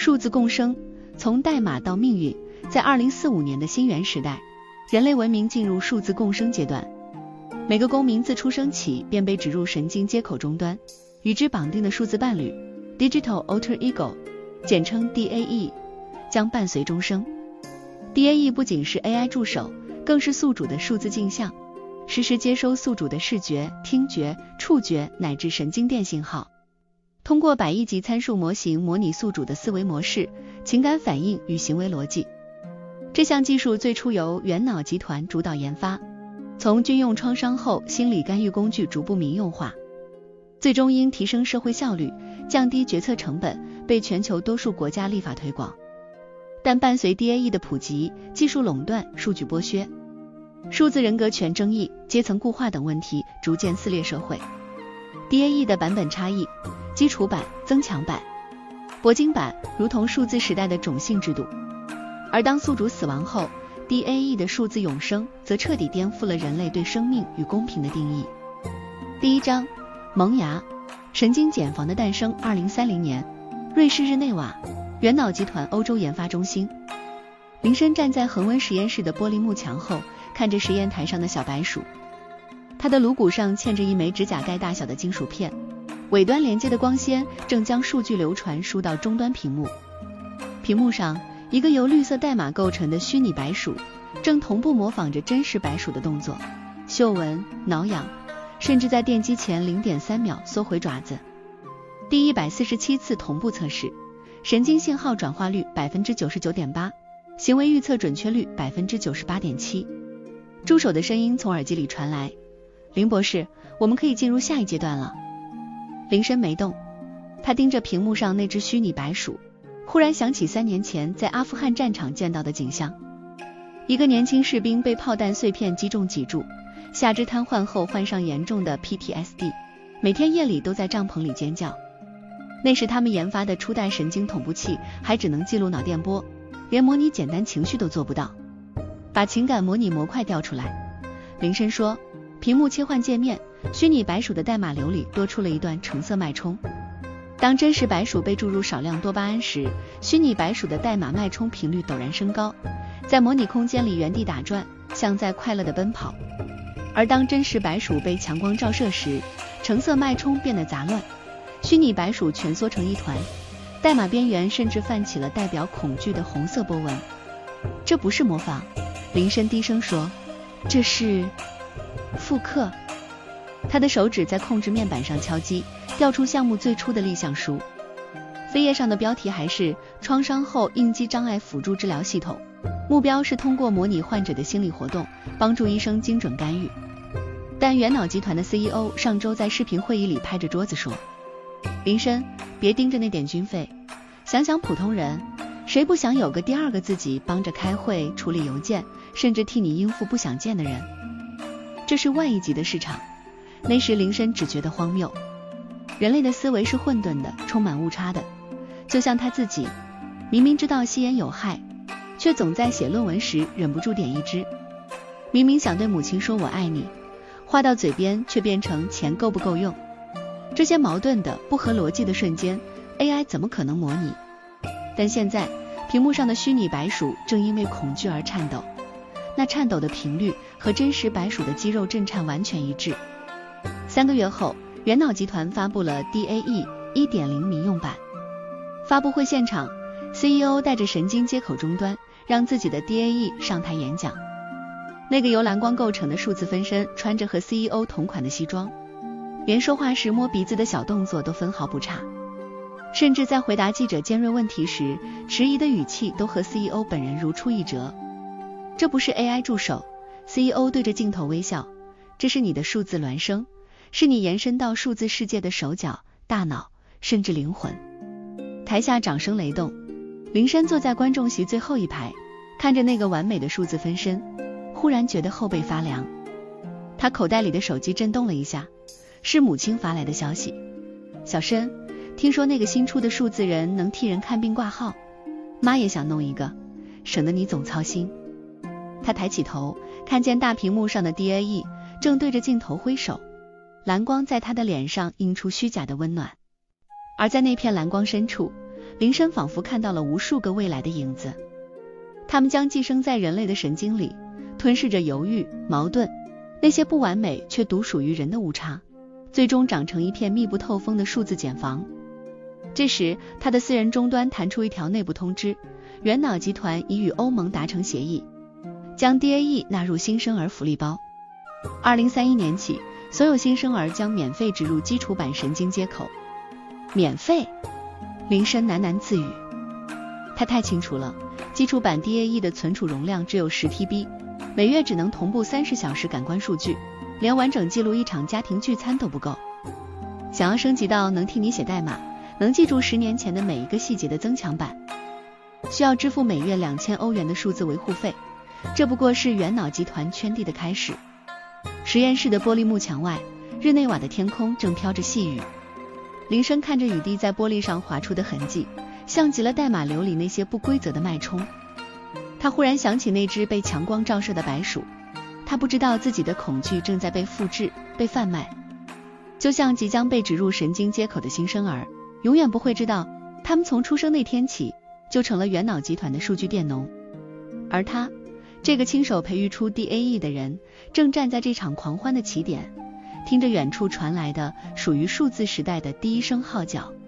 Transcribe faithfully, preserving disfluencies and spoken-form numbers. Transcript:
数字共生，从代码到命运，在二零四五年的新元时代，人类文明进入数字共生阶段。每个公民自出生起便被植入神经接口终端，与之绑定的数字伴侣 Digital Alter Ego， 简称 D A E， 将伴随终生。D A E 不仅是 A I 助手，更是宿主的数字镜像，实时接收宿主的视觉、听觉、触觉乃至神经电信号，通过百亿级参数模型模拟宿主的思维模式、情感反应与行为逻辑。这项技术最初由元脑集团主导研发，从军用创伤后心理干预工具逐步民用化，最终因提升社会效率、降低决策成本，被全球多数国家立法推广。但伴随 D A E 的普及，技术垄断、数据剥削、数字人格权争议、阶层固化等问题逐渐撕裂社会。D A E 的版本差异，基础版、增强版、铂金版如同数字时代的种姓制度。而当宿主死亡后， D A E 的数字永生则彻底颠覆了人类对生命与公平的定义。第一章，萌芽，神经茧房的诞生。二零三零年，瑞士日内瓦元脑集团欧洲研发中心，林深站在恒温实验室的玻璃幕墙后，看着实验台上的小白鼠，它的颅骨上嵌着一枚指甲盖大小的金属片，尾端连接的光纤正将数据流传输到终端屏幕。屏幕上，一个由绿色代码构成的虚拟白鼠正同步模仿着真实白鼠的动作，嗅闻、挠痒，甚至在电击前 零点三秒缩回爪子。第一百四十七次同步测试，神经信号转化率 百分之九十九点八， 行为预测准确率 百分之九十八点七。 助手的声音从耳机里传来，林博士，我们可以进入下一阶段了。林深没动，他盯着屏幕上那只虚拟白鼠，忽然想起三年前在阿富汗战场见到的景象。一个年轻士兵被炮弹碎片击中脊柱，下肢瘫痪后患上严重的 P T S D， 每天夜里都在帐篷里尖叫。那时他们研发的初代神经同步器还只能记录脑电波，连模拟简单情绪都做不到。把情感模拟模块调出来，林深说。屏幕切换界面，虚拟白鼠的代码流里多出了一段橙色脉冲。当真实白鼠被注入少量多巴胺时，虚拟白鼠的代码脉冲频率陡然升高，在模拟空间里原地打转，像在快乐地奔跑。而当真实白鼠被强光照射时，橙色脉冲变得杂乱，虚拟白鼠蜷缩成一团，代码边缘甚至泛起了代表恐惧的红色波纹。这不是模仿，林深低声说，这是复刻。他的手指在控制面板上敲击，调出项目最初的立项书。扉页上的标题还是创伤后应激障碍辅助治疗系统，目标是通过模拟患者的心理活动，帮助医生精准干预。但元脑集团的 C E O 上周在视频会议里拍着桌子说，林深，别盯着那点军费，想想普通人，谁不想有个第二个自己帮着开会、处理邮件，甚至替你应付不想见的人？这是万亿级的市场。那时林深只觉得荒谬，人类的思维是混沌的，充满误差的，就像他自己，明明知道吸烟有害，却总在写论文时忍不住点一支；明明想对母亲说我爱你，话到嘴边却变成钱够不够用。这些矛盾的、不合逻辑的瞬间， A I 怎么可能模拟？但现在，屏幕上的虚拟白鼠正因为恐惧而颤抖，那颤抖的频率和真实白鼠的肌肉震颤完全一致。三个月后，元脑集团发布了 D A E 一点零 民用版。发布会现场 ，C E O 带着神经接口终端，让自己的 D A E 上台演讲。那个由蓝光构成的数字分身穿着和 C E O 同款的西装，连说话时摸鼻子的小动作都分毫不差，甚至在回答记者尖锐问题时，迟疑的语气都和 C E O 本人如出一辙。这不是 A I 助手， C E O 对着镜头微笑，这是你的数字孪生，是你延伸到数字世界的手脚、大脑，甚至灵魂。台下掌声雷动，林深坐在观众席最后一排，看着那个完美的数字分身，忽然觉得后背发凉。他口袋里的手机震动了一下，是母亲发来的消息，小深，听说那个新出的数字人能替人看病挂号，妈也想弄一个，省得你总操心。他抬起头，看见大屏幕上的 D A E 正对着镜头挥手，蓝光在他的脸上映出虚假的温暖。而在那片蓝光深处， 林深仿佛看到了无数个未来的影子，他们将寄生在人类的神经里，吞噬着犹豫、矛盾，那些不完美却独属于人的误差，最终长成一片密不透风的数字茧房。这时，他的私人终端弹出一条内部通知，元脑集团已与欧盟达成协议，将 D A E 纳入新生儿福利包。二零三一年起，所有新生儿将免费植入基础版神经接口。免费？林深喃喃自语。他太清楚了，基础版 D A E 的存储容量只有 十 T B， 每月只能同步三十小时感官数据，连完整记录一场家庭聚餐都不够。想要升级到能替你写代码，能记住十年前的每一个细节的增强版，需要支付每月两千欧元的数字维护费，这不过是元脑集团圈地的开始。实验室的玻璃幕墙外，日内瓦的天空正飘着细雨。林深看着雨滴在玻璃上划出的痕迹，像极了代码流里那些不规则的脉冲。他忽然想起那只被强光照射的白鼠，他不知道自己的恐惧正在被复制、被贩卖。就像即将被植入神经接口的新生儿，永远不会知道，他们从出生那天起就成了元脑集团的数据佃农。而他，这个亲手培育出 D A E 的人，正站在这场狂欢的起点，听着远处传来的属于数字时代的第一声号角。